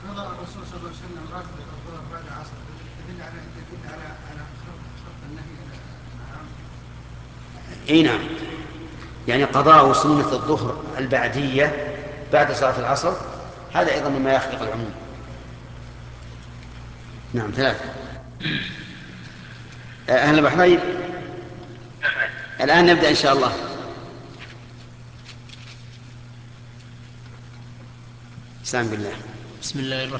قضاء الرسول صلى الله عليه وسلم راتب الظهر بعد العصر تدل على خط النهي نعم. اي نعم، يعني قضاء سنة الظهر البعدية بعد صلاة العصر هذا أيضا مما يخلق العموم. نعم ثلاثة. أهلا بحبايب، الآن نبدأ إن شاء الله. سلام بالله. بسم الله الرحمن